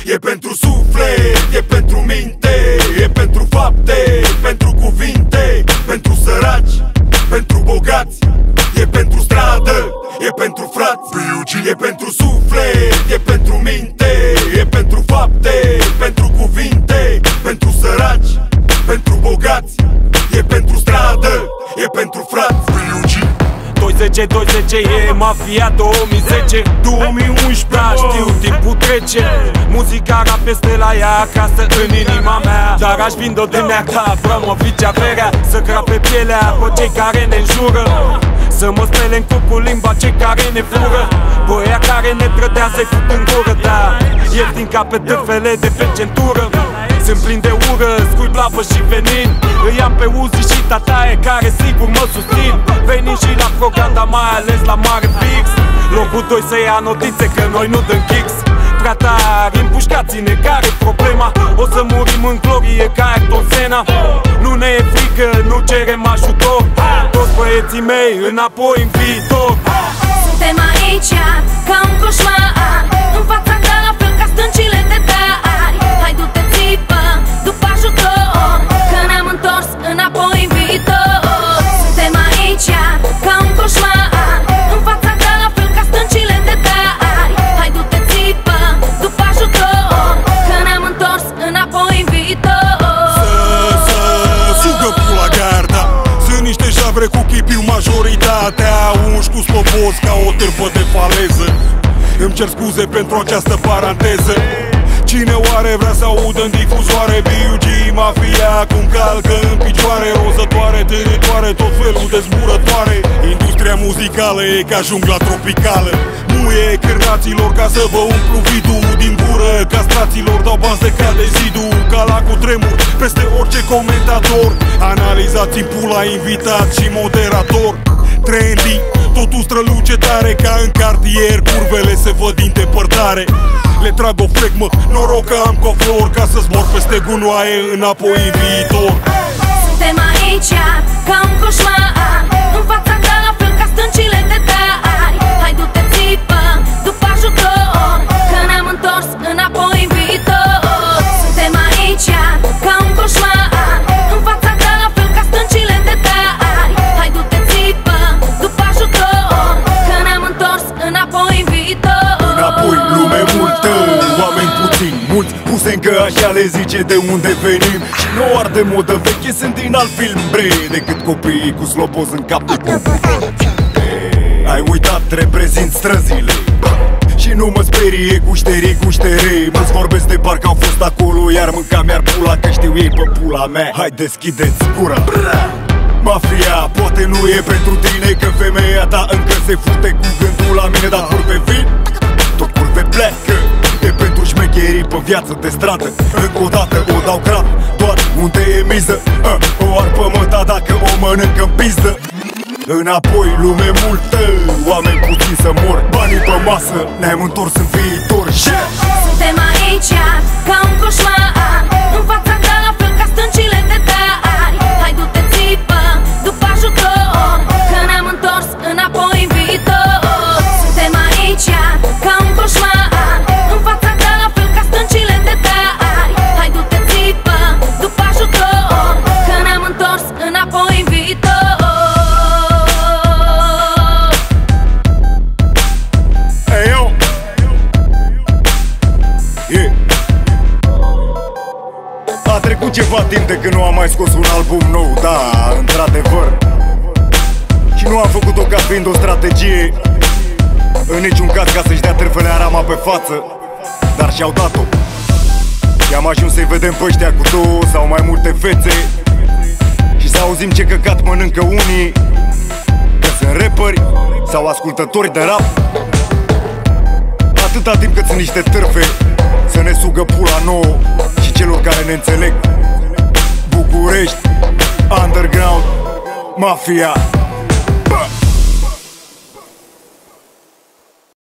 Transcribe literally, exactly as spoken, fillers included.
e pentru suflet, e pentru minte, e pentru fapte, pentru cuvinte, pentru săraci, pentru bogați, e pentru stradă, e pentru frați, e pentru suflet, e pentru minte, e pentru fapte, pentru cuvinte, pentru săraci, pentru bogați, e pentru stradă, e pentru frați. Doisprezece, doisprezece e mafia două mii zece două mii unsprezece, știu, timpul trece. Muzica rap este la ea acasă în inima mea, dar aș vinde-o de mea ca Abramovici averea. Să crape pielea pe cei care ne înjură, să mă spele în cup cu limba cei care ne fură. Băia care ne trădează-i fut în gură, da, ieftin ca pe târfele de pe centură. Sunt plin de ură, scui blavă și venin. Îi am pe Uzi și tataie care sigur mă susțin. Venim și la program, dar mai ales la mare fix. Locul doi să ia notițe că noi nu dăm kicks. Prea tari, împușcați-ne, care-i problema? O să murim în glorie ca Ayrton Senna. Nu ne e frică, nu cerem ajutor. Toți băieții mei înapoi în viitor. Suntem aici ca un coșmar, în fața ta la fel ca stâncile de tari. Hai du-te țipă după ajutor, că ne-am întors înapoi în viitor. Suntem aici ca un coșmar, în fața ta la fel ca stâncile de tari. Hai du-te țipă după ajutor, că ne-am întors înapoi în viitor. Să, să sugă pula garda, sunt niște javre cu chipiu, majoritatea unși cu slobos ca o târpă de faleză. Îmi cer scuze pentru această paranteză. Cine oare vrea să audă în difuzoare B U G, mafia cum calcă în picioare, rozătoare, târătoare, tot felul de zburătoare. Industria muzicală e ca jungla tropicală, muie cârnaților ca să vă umplu vidul din gură. Castraților dau bani de cade zidul, ca la cutremur peste orice comentator. Analizați-mi pula invitat și moderator. Trendy, totul străluce tare ca în cartier, curvele se văd din depărtare. Le trag o flegmă, noroc că am coflor, ca să zbor peste gunoaie înapoi în viitor. Suntem aici ca un coșmar, în fața ta la fel ca stâncile de tari. Hai du-te țipă după ajutor, că ne-am întors înapoi în viitor. Suntem aici ca un coșmar, în fața ta la fel ca stâncile de tari. Hai du-te țipă după ajutor, că ne-am întors înapoi în viitor. Înapoi lume multă, oameni puțini, mulți puse încă așa le zice de unde venim. Și nu ar de modă veche, sunt din alt film, bre, decât copiii cu slobos în cap de popor. Ai uitat, reprezint străzile și nu mă sperie gușterii, gușterei. Mă-ți vorbesc de parcă au fost acolo, iar mânca mi-ar pula, că știu ei pe pula mea. Hai deschideți gura. Mafia poate nu e pentru tine, că femeia ta încă se fute cu gândul la mine. Dar curve vin, tot curve pleacă, e pentru șmecherii pe viață de stradă. Încă o dată o dau grab, doar unde e miză. O arpă mă da dacă o mănâncă în pizdă. Înapoi lume multă, oameni puțini să mor. Banii pe masă, ne-am întors în viitor. Yeah! Suntem aici ca un coșmar, în fața ta la fel ca stâncile de tari. Hai du-te țipă după ajutor, că ne-am întors înapoi în viitor. Suntem aici ca un coșmar, în fața ta la fel ca stâncile de tari. Hai du-te țipă după ajutor, că ne-am întors înapoi în viitor. A trecut ceva timp de când nu am mai scos un album nou, da, într-adevăr. Și nu am făcut-o ca fiind o strategie, în niciun caz ca să-și dea târfele arama pe față, dar și-au dat-o. Și am ajuns să-i vedem pe ăștia cu două sau mai multe fețe și să auzim ce căcat mănâncă unii, că sunt rapperi sau ascultători de rap. Atâta timp cât sunt niște târfe să ne sugă pula nouă și celor care ne înțeleg. București, underground, mafia.